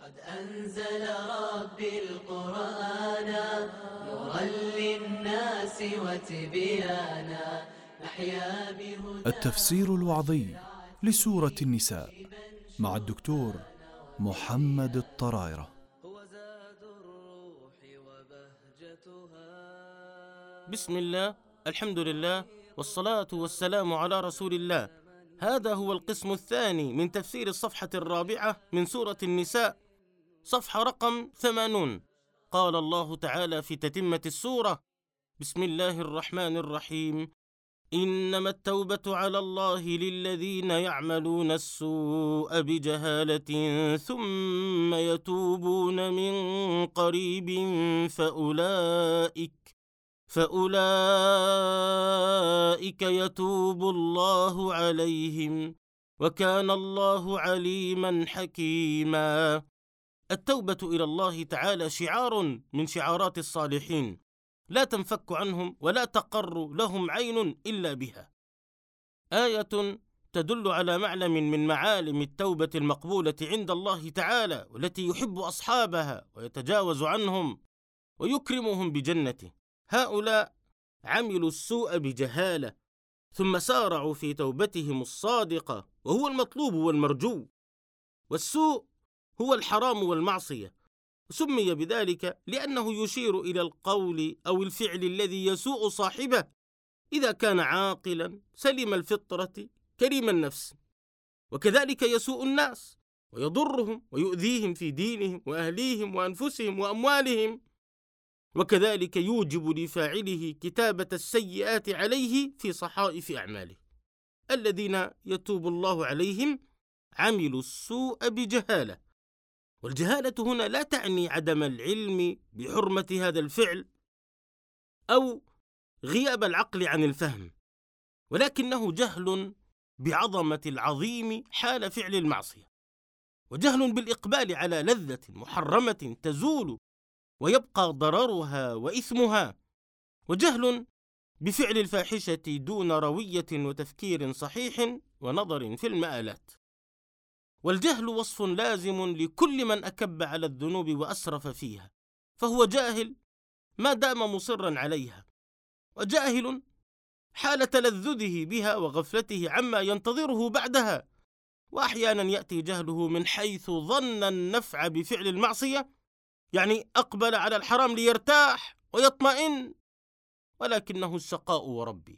قد أنزل ربي القرآن نورا للناس وتبيانا نحيا بهدى. التفسير الوعظي لسورة النساء مع الدكتور محمد الطرايرة. بسم الله، الحمد لله، والصلاة والسلام على رسول الله. هذا هو القسم الثاني من تفسير الصفحة الرابعة من سورة النساء، صفحة رقم 80. قال الله تعالى في تتمة السورة: بسم الله الرحمن الرحيم: إنما التوبة على الله للذين يعملون السوء بجهالة ثم يتوبون من قريب فأولئك يتوب الله عليهم وكان الله عليما حكيما. التوبة إلى الله تعالى شعار من شعارات الصالحين، لا تنفك عنهم ولا تقر لهم عين إلا بها. آية تدل على معلم من معالم التوبة المقبولة عند الله تعالى، والتي يحب أصحابها ويتجاوز عنهم ويكرمهم بجنته. هؤلاء عملوا السوء بجهالة ثم سارعوا في توبتهم الصادقة، وهو المطلوب والمرجو. والسوء هو الحرام والمعصية، سمي بذلك لأنه يشير إلى القول أو الفعل الذي يسوء صاحبه إذا كان عاقلا سليم الفطرة كريم النفس، وكذلك يسوء الناس ويضرهم ويؤذيهم في دينهم وأهليهم وأنفسهم وأموالهم، وكذلك يوجب لفاعله كتابة السيئات عليه في صحائف أعماله. الذين يتوب الله عليهم عملوا السوء بجهالة، والجهالة هنا لا تعني عدم العلم بحرمة هذا الفعل أو غياب العقل عن الفهم، ولكنه جهل بعظمة العظيم حال فعل المعصية، وجهل بالإقبال على لذة محرمة تزول ويبقى ضررها وإثمها، وجهل بفعل الفاحشة دون روية وتفكير صحيح ونظر في المآلات. والجهل وصف لازم لكل من أكب على الذنوب وأسرف فيها، فهو جاهل ما دام مصرا عليها، وجاهل حال تلذذه بها وغفلته عما ينتظره بعدها. وأحيانا يأتي جهله من حيث ظن النفع بفعل المعصية، يعني أقبل على الحرام ليرتاح ويطمئن، ولكنه الشقاء وربي.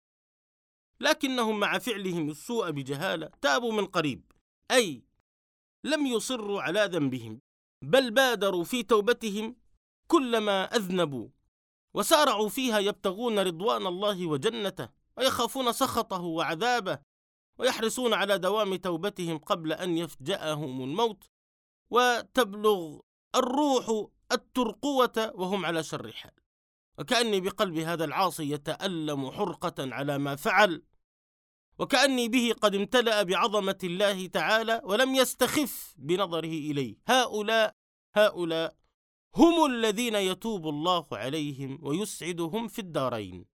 لكنهم مع فعلهم السوء بجهالة تابوا من قريب، أي لم يصروا على ذنبهم، بل بادروا في توبتهم كلما أذنبوا، وسارعوا فيها يبتغون رضوان الله وجنته، ويخافون سخطه وعذابه، ويحرصون على دوام توبتهم قبل أن يفجأهم الموت وتبلغ الروح الترقوة وهم على شر حال. وكأني بقلب هذا العاصي يتألم حرقة على ما فعل، وكأني به قد امتلأ بعظمة الله تعالى ولم يستخف بنظره إليه. هؤلاء هم الذين يتوب الله عليهم ويسعدهم في الدارين.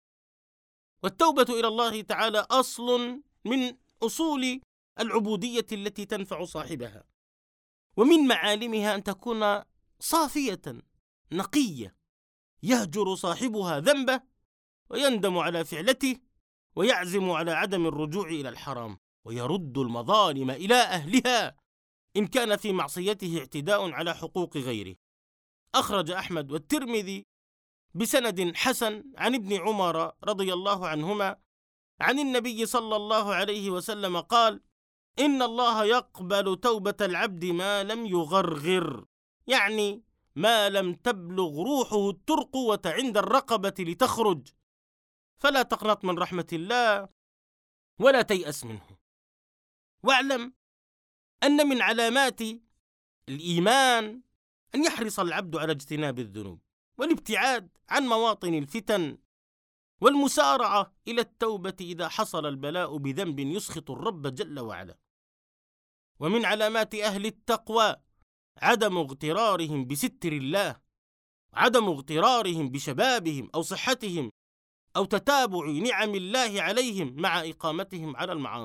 والتوبة إلى الله تعالى أصل من أصول العبودية التي تنفع صاحبها، ومن معالمها أن تكون صافية نقية، يهجر صاحبها ذنبه ويندم على فعلته ويعزم على عدم الرجوع إلى الحرام، ويرد المظالم إلى أهلها إن كان في معصيته اعتداء على حقوق غيره. أخرج أحمد والترمذي بسند حسن عن ابن عمر رضي الله عنهما عن النبي صلى الله عليه وسلم قال: إن الله يقبل توبة العبد ما لم يغرغر، يعني ما لم تبلغ روحه الترقوة عند الرقبة لتخرج. فلا تقنط من رحمة الله ولا تيأس منه. واعلم أن من علامات الإيمان أن يحرص العبد على اجتناب الذنوب والابتعاد عن مواطن الفتن، والمسارعة إلى التوبة إذا حصل البلاء بذنب يسخط الرب جل وعلا. ومن علامات أهل التقوى عدم اغترارهم بستر الله، عدم اغترارهم بشبابهم أو صحتهم أو تتابع نعم الله عليهم مع إقامتهم على المعاصي،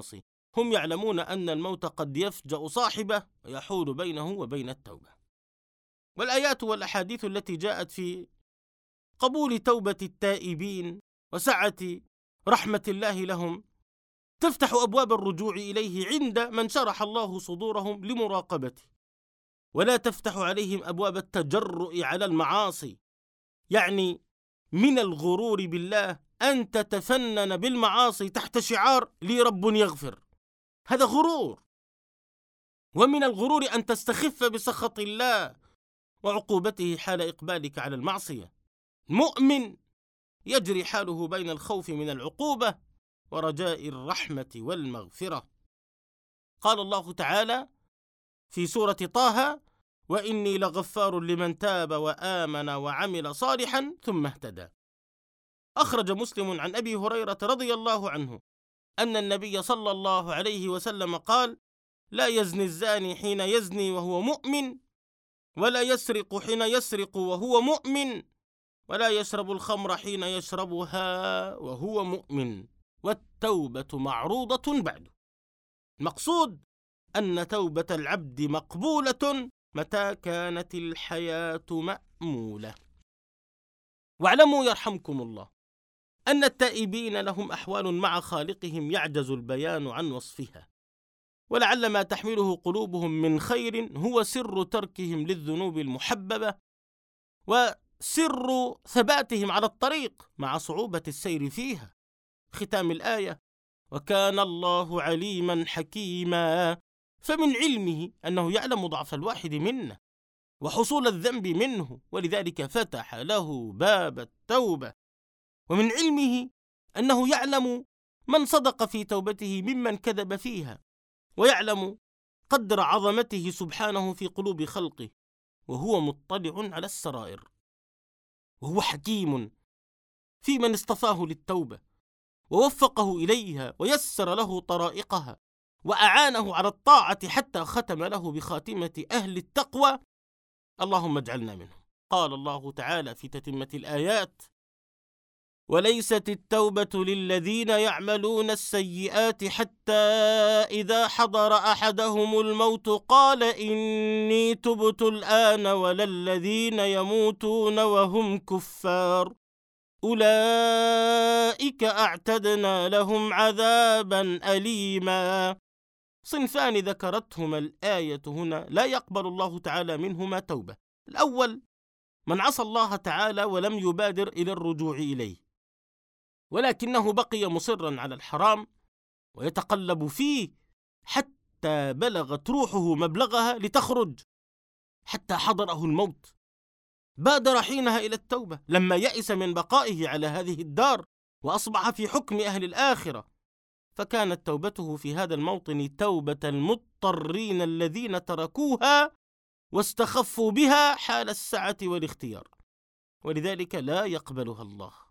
هم يعلمون أن الموت قد يفجأ صاحبه ويحول بينه وبين التوبة. والآيات والأحاديث التي جاءت في قبول توبة التائبين وسعة رحمة الله لهم تفتح أبواب الرجوع إليه عند من شرح الله صدورهم لمراقبته، ولا تفتح عليهم أبواب التجرؤ على المعاصي، يعني من الغرور بالله أن تتفنن بالمعاصي تحت شعار لي رب يغفر، هذا غرور. ومن الغرور أن تستخف بسخط الله وعقوبته حال إقبالك على المعصية. مؤمن يجري حاله بين الخوف من العقوبة ورجاء الرحمة والمغفرة. قال الله تعالى في سورة طه: وإني لغفار لمن تاب وآمن وعمل صالحا ثم اهتدى. أخرج مسلم عن أبي هريرة رضي الله عنه أن النبي صلى الله عليه وسلم قال: لا يزني الزاني حين يزني وهو مؤمن، ولا يسرق حين يسرق وهو مؤمن، ولا يشرب الخمر حين يشربها وهو مؤمن، والتوبة معروضة بعد. المقصود أن توبة العبد مقبولة متى كانت الحياة مأمولة. واعلموا يرحمكم الله أن التائبين لهم أحوال مع خالقهم يعجز البيان عن وصفها، ولعل ما تحمله قلوبهم من خير هو سر تركهم للذنوب المحببة وسر ثباتهم على الطريق مع صعوبة السير فيها. ختام الآية: وكان الله عليما حكيما، فمن علمه أنه يعلم ضعف الواحد منا وحصول الذنب منه، ولذلك فتح له باب التوبة. ومن علمه أنه يعلم من صدق في توبته ممن كذب فيها، ويعلم قدر عظمته سبحانه في قلوب خلقه، وهو مطلع على السرائر. وهو حكيم في من اصطفاه للتوبة ووفقه إليها ويسر له طرائقها وأعانه على الطاعة حتى ختم له بخاتمة أهل التقوى. اللهم اجعلنا منهم. قال الله تعالى في تتمة الآيات: وليست التوبة للذين يعملون السيئات حتى إذا حضر أحدهم الموت قال إني تبت الآن ولا الذين يموتون وهم كفار أولئك أعتدنا لهم عذابا أليما. صنفان ذكرتهما الآية هنا لا يقبل الله تعالى منهما توبة. الأول من عصى الله تعالى ولم يبادر إلى الرجوع إليه، ولكنه بقي مصرا على الحرام ويتقلب فيه حتى بلغت روحه مبلغها لتخرج، حتى حضره الموت. بادر حينها إلى التوبة لما يئس من بقائه على هذه الدار وأصبح في حكم أهل الآخرة، فكانت توبته في هذا الموطن توبة المضطرين الذين تركوها واستخفوا بها حال السعة والاختيار، ولذلك لا يقبلها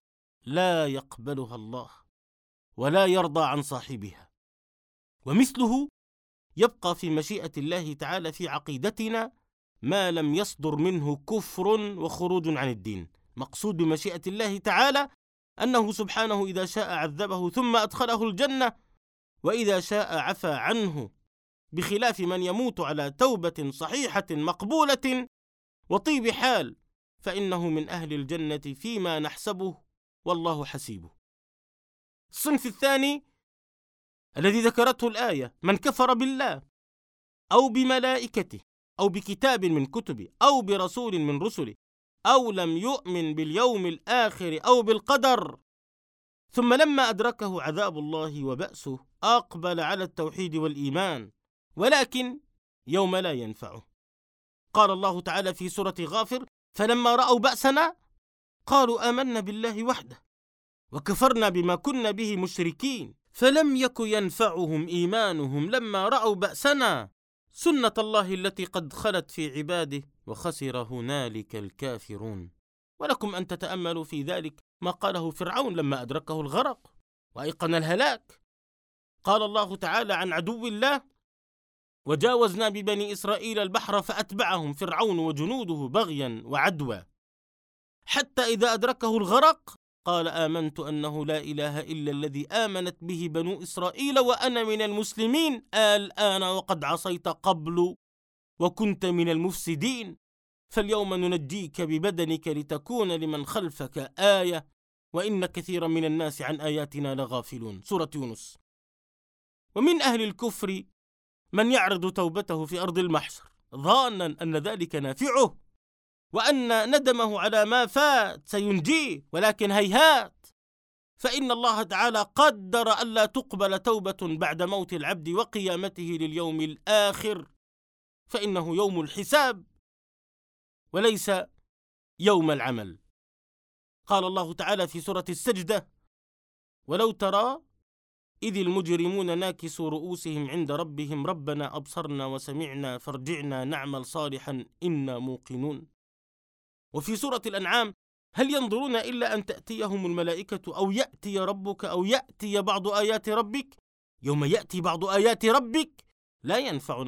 الله ولا يرضى عن صاحبها. ومثله يبقى في مشيئة الله تعالى في عقيدتنا ما لم يصدر منه كفر وخروج عن الدين. مقصود بمشيئة الله تعالى أنه سبحانه إذا شاء عذبه ثم أدخله الجنة، وإذا شاء عفى عنه، بخلاف من يموت على توبة صحيحة مقبولة وطيب حال، فإنه من أهل الجنة فيما نحسبه والله حسيبه. الصنف الثاني الذي ذكرته الآية: من كفر بالله أو بملائكته أو بكتاب من كتبه أو برسول من رسله أو لم يؤمن باليوم الآخر أو بالقدر، ثم لما أدركه عذاب الله وبأسه أقبل على التوحيد والإيمان، ولكن يوم لا ينفعه. قال الله تعالى في سورة غافر: فلما رأوا بأسنا قالوا آمنا بالله وحده وكفرنا بما كنا به مشركين فلم يك ينفعهم إيمانهم لما رأوا بأسنا سنة الله التي قد خلت في عباده وخسر هنالك الكافرون. ولكم أن تتأملوا في ذلك ما قاله فرعون لما أدركه الغرق وأيقن الهلاك. قال الله تعالى عن عدو الله: وجاوزنا ببني إسرائيل البحر فأتبعهم فرعون وجنوده بغيا وعدوى حتى إذا أدركه الغرق قال آمنت أنه لا إله إلا الذي آمنت به بنو إسرائيل وأنا من المسلمين الآن وقد عصيت قبل وكنت من المفسدين فاليوم ننجيك ببدنك لتكون لمن خلفك آية وإن كثيرا من الناس عن آياتنا لغافلون. سورة يونس. ومن أهل الكفر من يعرض توبته في أرض المحشر ظانا أن ذلك نافعه وأن ندمه على ما فات سينجيه، ولكن هيهات، فإن الله تعالى قدر ألا تقبل توبة بعد موت العبد وقيامته لليوم الآخر، فإنه يوم الحساب وليس يوم العمل. قال الله تعالى في سورة السجدة: ولو ترى إذ المجرمون ناكسوا رؤوسهم عند ربهم ربنا أبصرنا وسمعنا فارجعنا نعمل صالحا إنا موقنون. وفي سورة الأنعام: هل ينظرون إلا أن تأتيهم الملائكة أو يأتي ربك أو يأتي بعض آيات ربك يوم يأتي بعض آيات ربك لا ينفع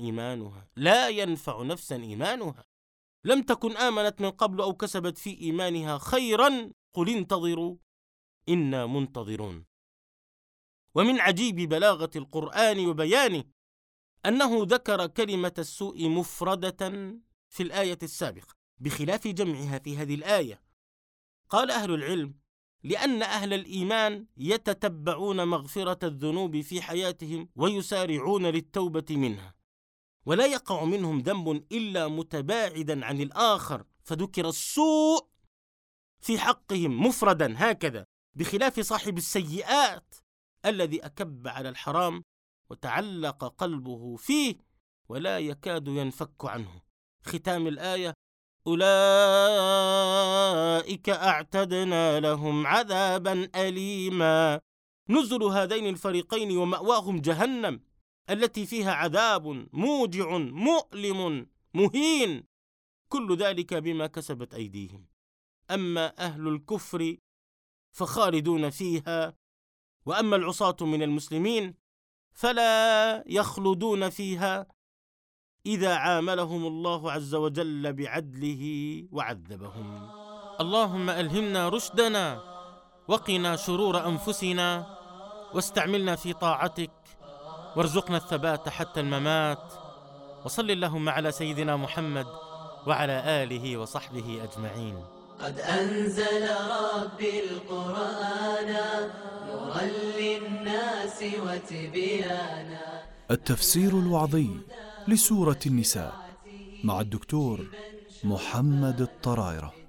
نفسا إيمانها لم تكن آمنت من قبل أو كسبت في إيمانها خيرا قل انتظروا إنا منتظرون. ومن عجيب بلاغة القرآن وبيانه أنه ذكر كلمة السوء مفردة في الآية السابقة بخلاف جمعها في هذه الآية. قال أهل العلم: لأن أهل الإيمان يتتبعون مغفرة الذنوب في حياتهم ويسارعون للتوبة منها، ولا يقع منهم ذنب إلا متباعدا عن الآخر، فذكر السوء في حقهم مفردا هكذا، بخلاف صاحب السيئات الذي أكب على الحرام وتعلق قلبه فيه ولا يكاد ينفك عنه. ختام الآية: أولئك أعتدنا لهم عذابا أليما. نزل هذين الفريقين ومأواهم جهنم التي فيها عذاب موجع مؤلم مهين، كل ذلك بما كسبت أيديهم. أما أهل الكفر فخالدون فيها، وأما العصاة من المسلمين فلا يخلدون فيها إذا عاملهم الله عز وجل بعدله وعذبهم. اللهم ألهمنا رشدنا وقنا شرور أنفسنا واستعملنا في طاعتك وارزقنا الثبات حتى الممات. وصل اللهم على سيدنا محمد وعلى آله وصحبه أجمعين. قد أنزل ربي القرآن نورا للناس وتبيانا. التفسير الوعظي لسورة النساء مع الدكتور محمد الطرائرة.